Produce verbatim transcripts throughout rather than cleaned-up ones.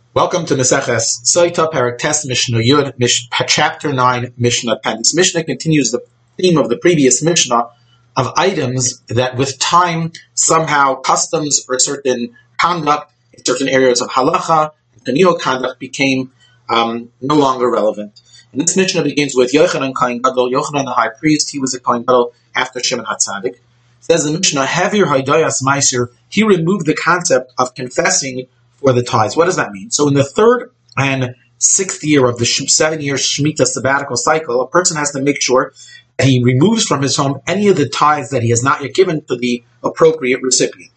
Welcome to Maseches Soita Perek Tes Mishnah Yud, Mish, Chapter nine, Mishnah ten. This Mishnah continues the theme of the previous Mishnah of items that with time, somehow customs or certain conduct in certain areas of halacha and Taniyot conduct became um, no longer relevant. And this Mishnah begins with Yochanan Kohen Gadol, Yochanan the high priest. He was a Kohen Gadol after Shimon HaTzadik. Says the Mishnah, Havir Haydayas Meiser, he removed the concept of confessing for the tithes. What does that mean? So in the third and sixth year of the seven-year Shemitah sabbatical cycle, a person has to make sure that he removes from his home any of the tithes that he has not yet given to the appropriate recipient.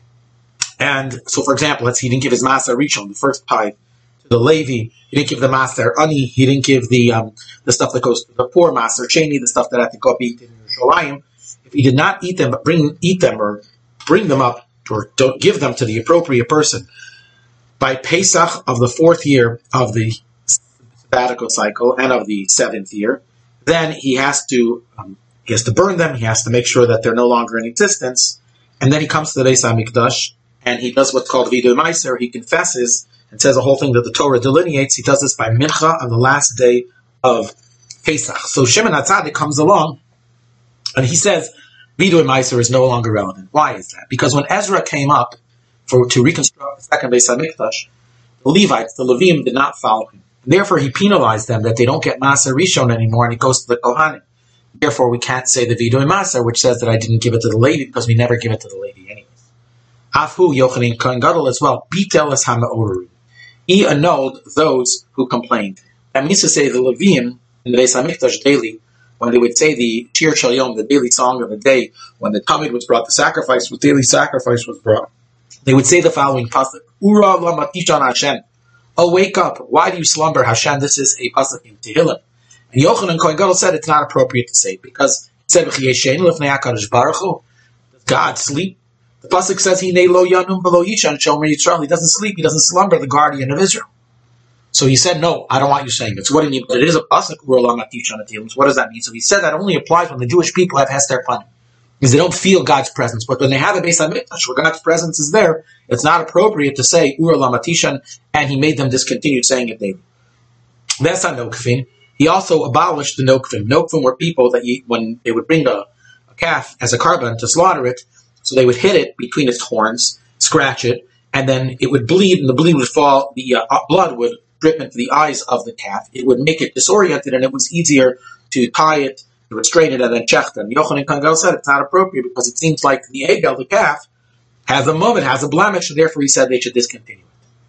And so, for example, let's see, he didn't give his Maser Rishon, the first tithe, to the Levi. He didn't give the Maser Ani. He didn't give the um, the stuff that goes to the poor, Maser Sheni, the stuff that had to go be eaten in Yerushalayim. If he did not eat them, but bring eat them or bring them up or don't give them to the appropriate person by Pesach of the fourth year of the sabbatical cycle and of the seventh year, then he has to um, he has to burn them. He has to make sure that they're no longer in existence, and then he comes to the Beis Hamikdash and he does what's called Vidu Meiser. He confesses and says a whole thing that the Torah delineates. He does this by Mincha on the last day of Pesach. So Shimon HaTzadik comes along and he says Vidu Meiser is no longer relevant. Why is that? Because when Ezra came up For, to reconstruct the second Beis Hamikdash, the Levites, the Levim, did not follow him. And therefore, he penalized them that they don't get Maser Rishon anymore, and it goes to the Kohanim. Therefore, we can't say the Vidoy Maser, which says that I didn't give it to the Levi, because we never give it to the Levi anyways. Afu Yochanan Kohen Gadol as well. Bitel es ha'me'orerim. He annulled those who complained. That means to say the Levim in the Beis Hamikdash daily, when they would say the Shir Shel Yom, the daily song of the day, when the Tamid was brought, the sacrifice, the daily sacrifice was brought, they would say the following pasuk: Ura lamatishan Hashem. Oh, wake up! Why do you slumber, Hashem? This is a pasuk in Tehillim. And Yochanan Kohen Gadol said it's not appropriate to say because he said Does God sleep? The pasuk says he lo yanum v'lo yishan shomer Yisrael. He doesn't sleep. He doesn't slumber. The guardian of Israel. So he said, no, I don't want you saying it. So what do you mean? But it is a pasuk. Ura lamatishan Tehillim. So what does that mean? So he said that only applies when the Jewish people have Hester Panim, because they don't feel God's presence. But when they have a Beis Hamikdash where God's presence is there, it's not appropriate to say Ura Lamatishan, and he made them discontinue saying it daily. That's not Nokfin. He also abolished the Nokfin. Nokfin were people that you, when they would bring a, a calf as a carbon to slaughter it, so they would hit it between its horns, scratch it, and then it would bleed, and the bleed would fall, the uh, blood would drip into the eyes of the calf. It would make it disoriented, and it was easier to tie it, to restrain it, and then check them. Yochanan Kohen Gadol said it's not appropriate because it seems like the egel, the calf, has a moment, has a blemish, and therefore he said they should discontinue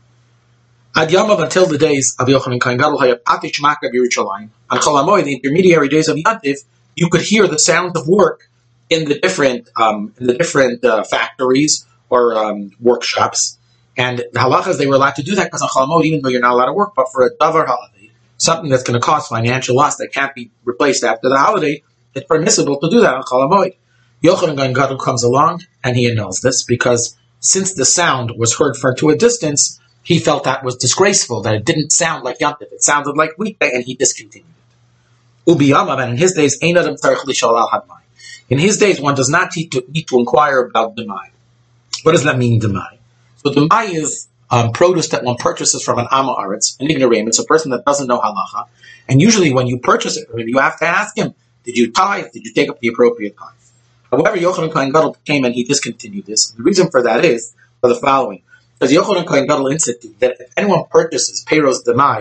it. Ad Yamav, until the days of Yochanan Kohen Gadol, Hayapatish Makab Yerushalayim, on Chol HaMoed, the intermediary days of Yantiv, you could hear the sound of work in the different um, in the different uh, factories or um, workshops. And the halachas, they were allowed to do that because on Chol HaMoed, even though you're not allowed to work, but for a davar halacha, something that's going to cause financial loss that can't be replaced after the holiday, it's permissible to do that on Chol HaMoed. Yochanan Kohen Gadol comes along and he annuls this because since the sound was heard from to a distance, he felt that was disgraceful, that it didn't sound like Yom Tov, it sounded like weekday, and he discontinued it. Ubi Yamav, and in his days, Ein Adam Tzarich Lishal Al Hadmai. In his days, one does not need to, need to inquire about Demai. What does that mean, Demai? So Demai is Um, produce that one purchases from an Amma Aretz, an ignoramus, a person that doesn't know halacha, and usually when you purchase it from him, you have to ask him, did you tithe? Did you take up the appropriate tithe? However, Yochanan Kohen Gadol came and he discontinued this. The reason for that is for the following. Because Yochanan Kohen Gadol instituted that if anyone purchases Peiros Demai,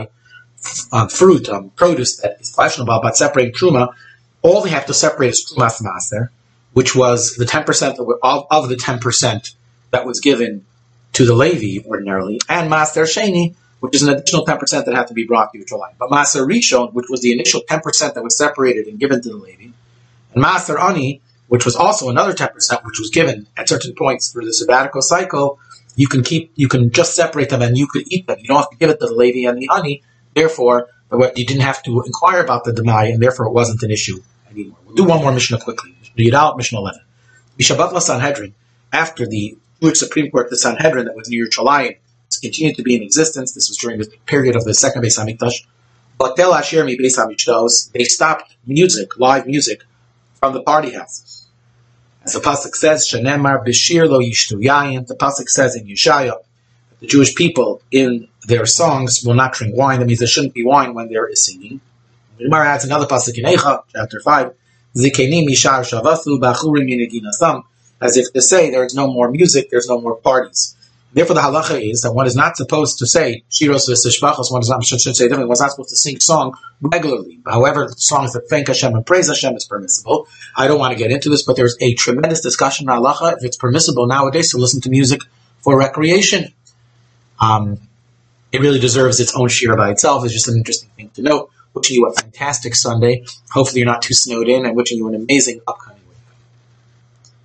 um, fruit, um, produce that is questionable about separating Truma, all they have to separate is Trumas Maser, which was the ten percent of, of the ten percent that was given to the Levi ordinarily, and Maser Sheni, which is an additional ten percent that had to be brought to Yerushalayim. But Maser Rishon, which was the initial ten percent that was separated and given to the Levi, and Maser Ani, which was also another ten percent, which was given at certain points through the sabbatical cycle, you can keep, you can just separate them and you could eat them. You don't have to give it to the Levi and the Ani. Therefore, you didn't have to inquire about the Demai, and therefore it wasn't an issue anymore. We'll do one more Mishnah quickly. Yudal, Mishnah eleven. Mishabat Sanhedrin, after the Jewish Supreme Court, the Sanhedrin that was near Yerushalayim, continued to be in existence. This was during the period of the second Beis Hamikdash. Batel Asher mi Beis Hamikdash, they stopped music, live music, from the party houses. As the pasuk says, "Shenemar b'shir lo yishtu yayin." The pasuk says in Yeshaya, the Jewish people in their songs will not drink wine. That means there shouldn't be wine when there is singing. The Gemara adds another pasuk in Eicha, chapter five, Zikenim Mishar Shavathu Bachurim Yinaginasam, as if to say there is no more music, there's no more parties. Therefore, the halacha is that one is not supposed to say shiros v'sishbachos. One is not should, should say differently. One's not supposed to sing song regularly. However, songs that thank Hashem and praise Hashem is permissible. I don't want to get into this, but there's a tremendous discussion in halacha if it's permissible nowadays to listen to music for recreation. Um, it really deserves its own shir by itself. It's just an interesting thing to note. Wishing you a fantastic Sunday. Hopefully, you're not too snowed in, and wishing you an amazing upcoming